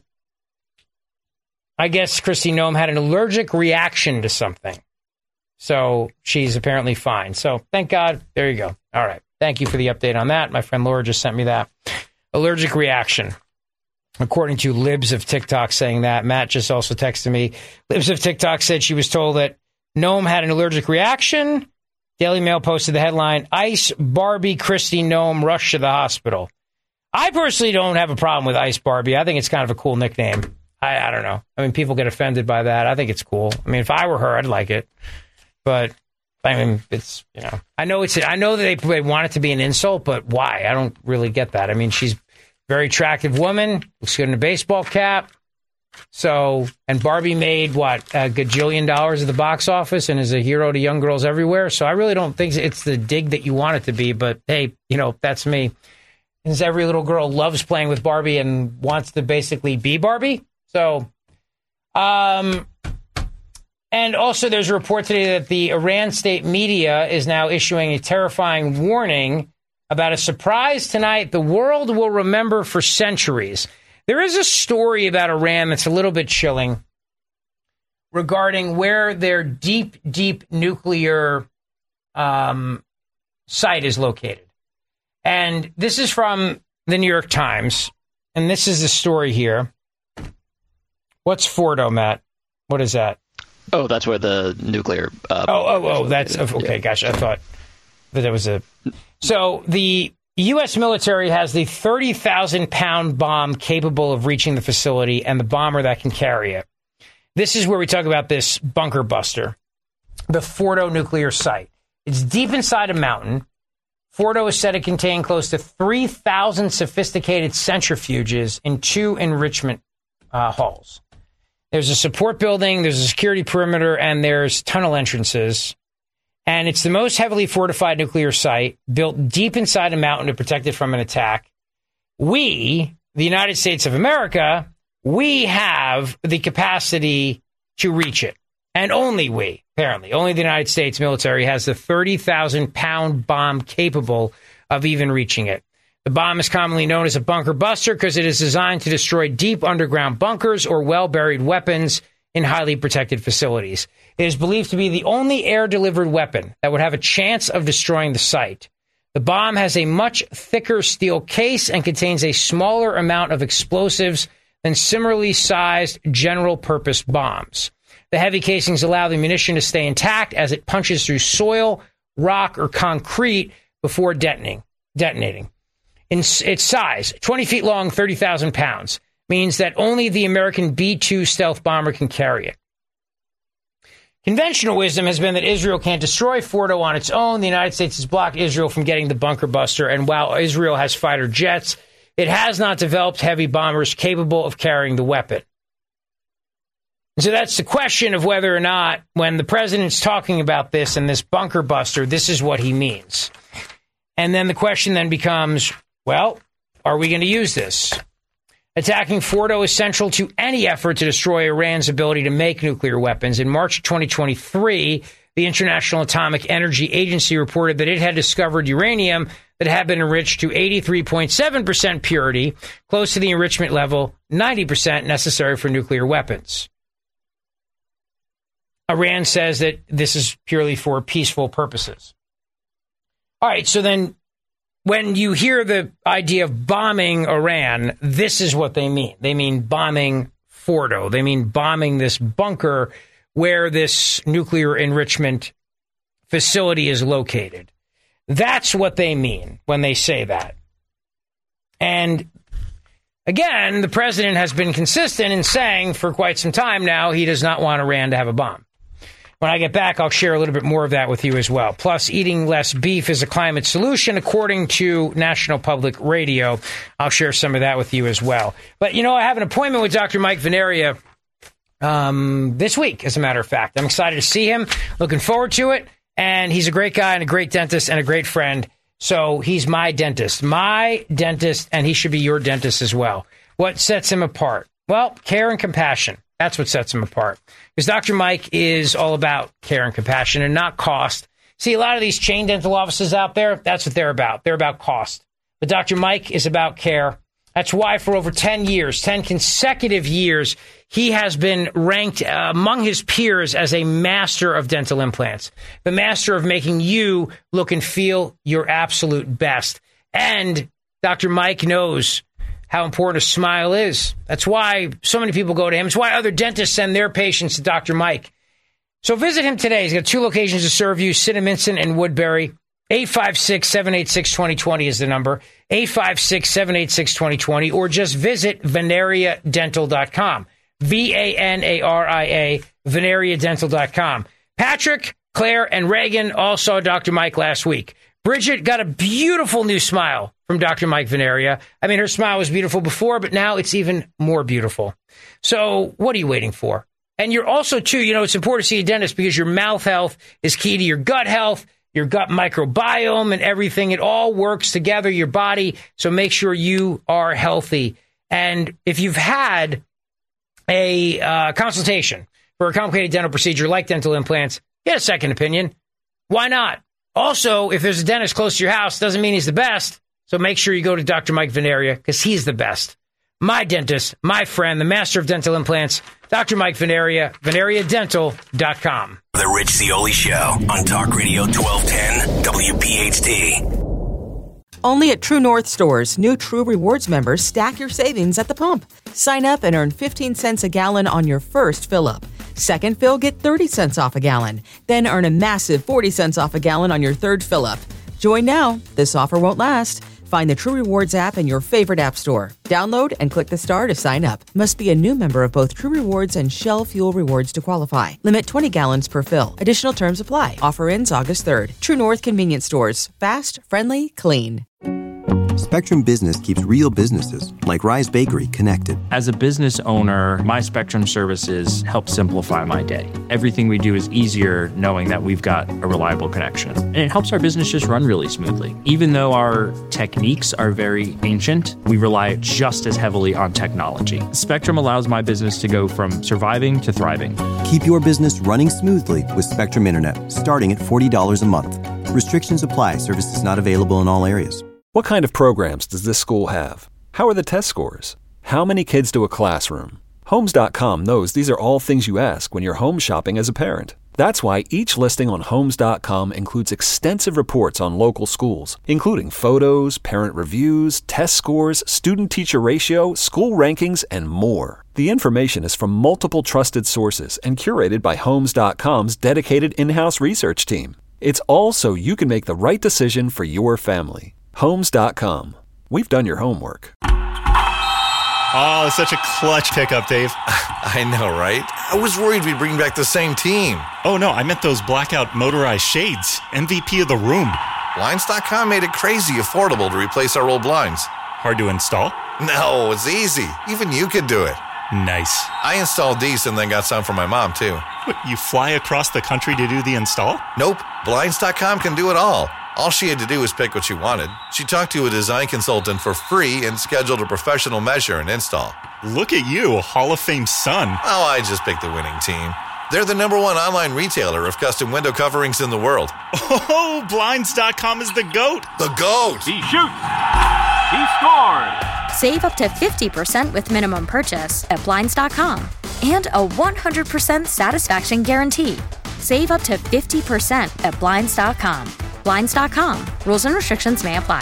I guess Kristi Noem had an allergic reaction to something. So she's apparently fine. So thank God. There you go. All right. Thank you for the update on that. My friend Laura just sent me that. Allergic reaction. According to Libs of TikTok saying that. Matt just also texted me. Libs of TikTok said she was told that Noem had an allergic reaction. Daily Mail posted the headline, Ice Barbie Kristi Noem rushed to the hospital. I personally don't have a problem with Ice Barbie. I think it's kind of a cool nickname. I, I don't know. I mean, people get offended by that. I think it's cool. I mean, if I were her, I'd like it. But, I mean, it's, you know, I know it's, I know that they, they want it to be an insult, but why? I don't really get that. I mean, she's very attractive woman, looks good in a baseball cap. So, and Barbie made, what, a gajillion dollars at the box office and is a hero to young girls everywhere. So I really don't think it's the dig that you want it to be. But, hey, you know, that's me. Since every little girl loves playing with Barbie and wants to basically be Barbie. So, um, and also there's a report today that the Iran state media is now issuing a terrifying warning about a surprise tonight the world will remember for centuries. There is a story about Iran that's a little bit chilling regarding where their deep, deep nuclear um, site is located. And this is from the New York Times. And this is the story here. What's Fordo, Matt? What is that? Oh, that's where the nuclear... Uh, oh, oh, oh, that's... Okay, yeah. Gosh, I thought that it was a... So the U S military has the thirty thousand pound bomb capable of reaching the facility and the bomber that can carry it. This is where we talk about this bunker buster, the Fordo nuclear site. It's deep inside a mountain. Fordo is said to contain close to three thousand sophisticated centrifuges in two enrichment uh, halls. There's a support building, there's a security perimeter, and there's tunnel entrances. And it's the most heavily fortified nuclear site built deep inside a mountain to protect it from an attack. We, the United States of America, we have the capacity to reach it. And only we, apparently, only the United States military has the thirty thousand pound bomb capable of even reaching it. The bomb is commonly known as a bunker buster because it is designed to destroy deep underground bunkers or well-buried weapons in highly protected facilities. It is believed to be the only air-delivered weapon that would have a chance of destroying the site. The bomb has a much thicker steel case and contains a smaller amount of explosives than similarly sized general-purpose bombs. The heavy casings allow the munition to stay intact as it punches through soil, rock, or concrete before detonating. detonating. In its size, twenty feet long, thirty thousand pounds, means that only the American B two stealth bomber can carry it. Conventional wisdom has been that Israel can't destroy Fordo on its own. The United States has blocked Israel from getting the bunker buster. And while Israel has fighter jets, it has not developed heavy bombers capable of carrying the weapon. And so that's the question of whether or not, when the president's talking about this and this bunker buster, this is what he means. And then the question then becomes, well, are we going to use this? Attacking Fordo is central to any effort to destroy Iran's ability to make nuclear weapons. In March of twenty twenty-three, the International Atomic Energy Agency reported that it had discovered uranium that had been enriched to eighty-three point seven percent purity, close to the enrichment level ninety percent necessary for nuclear weapons. Iran says that this is purely for peaceful purposes. All right, so then when you hear the idea of bombing Iran, this is what they mean. They mean bombing Fordo. They mean bombing this bunker where this nuclear enrichment facility is located. That's what they mean when they say that. And again, the president has been consistent in saying for quite some time now he does not want Iran to have a bomb. When I get back, I'll share a little bit more of that with you as well. Plus, eating less beef is a climate solution, according to National Public Radio. I'll share some of that with you as well. But, you know, I have an appointment with Doctor Mike Veneria um, this week, as a matter of fact. I'm excited to see him. Looking forward to it. And he's a great guy and a great dentist and a great friend. So he's my dentist, my dentist, and he should be your dentist as well. What sets him apart? Well, care and compassion. That's what sets him apart. Because Doctor Mike is all about care and compassion and not cost. See, a lot of these chain dental offices out there, that's what they're about. They're about cost. But Doctor Mike is about care. That's why for over ten years, ten consecutive years, he has been ranked uh, among his peers as a master of dental implants. The master of making you look and feel your absolute best. And Doctor Mike knows how important a smile is. That's why so many people go to him. It's why other dentists send their patients to Doctor Mike. So visit him today. He's got two locations to serve you, Cinnaminson and Woodbury. eight five six, seven eight six, two zero two zero is the number. eight five six, seven eight six, two zero two zero. Or just visit veneria dental dot com. V A N A R I A, veneria dental dot com. Patrick, Claire, and Reagan all saw Doctor Mike last week. Bridget got a beautiful new smile from Doctor Mike Veneria. I mean, her smile was beautiful before, but now it's even more beautiful. So what are you waiting for? And you're also, too, you know, it's important to see a dentist because your mouth health is key to your gut health, your gut microbiome and everything. It all works together, your body. So make sure you are healthy. And if you've had a uh, consultation for a complicated dental procedure like dental implants, get a second opinion. Why not? Also, if there's a dentist close to your house, doesn't mean he's the best. So make sure you go to Doctor Mike Veneria because he's the best. My dentist, my friend, the master of dental implants, Doctor Mike Veneria, veneria dental dot com. The Rich Zeoli Show on Talk Radio twelve ten W P H T. Only at True North stores, new True Rewards members stack your savings at the pump. Sign up and earn fifteen cents a gallon on your first fill-up. Second fill, get thirty cents off a gallon. Then earn a massive forty cents off a gallon on your third fill-up. Join now. This offer won't last. Find the True Rewards app in your favorite app store. Download and click the star to sign up. Must be a new member of both True Rewards and Shell Fuel Rewards to qualify. Limit twenty gallons per fill. Additional terms apply. Offer ends August third. True North Convenience Stores. Fast, friendly, clean. Spectrum Business keeps real businesses, like Rise Bakery, connected. As a business owner, my Spectrum services help simplify my day. Everything we do is easier knowing that we've got a reliable connection. And it helps our business just run really smoothly. Even though our techniques are very ancient, we rely just as heavily on technology. Spectrum allows my business to go from surviving to thriving. Keep your business running smoothly with Spectrum Internet, starting at forty dollars a month. Restrictions apply. Services not available in all areas. What kind of programs does this school have? How are the test scores? How many kids do a classroom? Homes dot com knows these are all things you ask when you're home shopping as a parent. That's why each listing on Homes dot com includes extensive reports on local schools, including photos, parent reviews, test scores, student-teacher ratio, school rankings, and more. The information is from multiple trusted sources and curated by Homes dot com's dedicated in-house research team. It's all so you can make the right decision for your family. Homes dot com. We've done your homework. Oh, such a clutch pickup, Dave. I know, right? I was worried we'd bring back the same team. Oh, no, I meant those blackout motorized shades. M V P of the room. Blinds dot com made it crazy affordable to replace our old blinds. Hard to install? No, it's easy. Even you could do it. Nice. I installed these and then got some for my mom, too. What, you fly across the country to do the install? Nope. Blinds dot com can do it all. All she had to do was pick what she wanted. She talked to a design consultant for free and scheduled a professional measure and install. Look at you, Hall of Fame son. Oh, I just picked the winning team. They're the number one online retailer of custom window coverings in the world. Oh, Blinds dot com is the GOAT. The GOAT. He shoots. He scored. Save up to fifty percent with minimum purchase at Blinds dot com. And a one hundred percent satisfaction guarantee. Save up to fifty percent at Blinds dot com. Blinds dot com. Rules and restrictions may apply.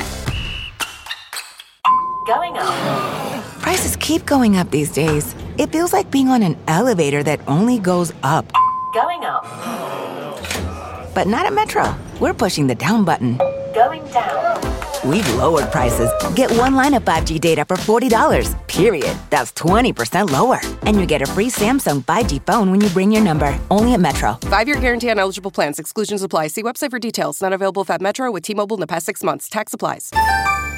Going up. Prices keep going up these days. It feels like being on an elevator that only goes up. Going up. But not at Metro. We're pushing the down button. Going down. We've lowered prices. Get one line of five G data for forty dollars, period. That's twenty percent lower. And you get a free Samsung five G phone when you bring your number. Only at Metro. Five-year guarantee on eligible plans. Exclusions apply. See website for details. Not available at Metro with T-Mobile in the past six months. Tax applies.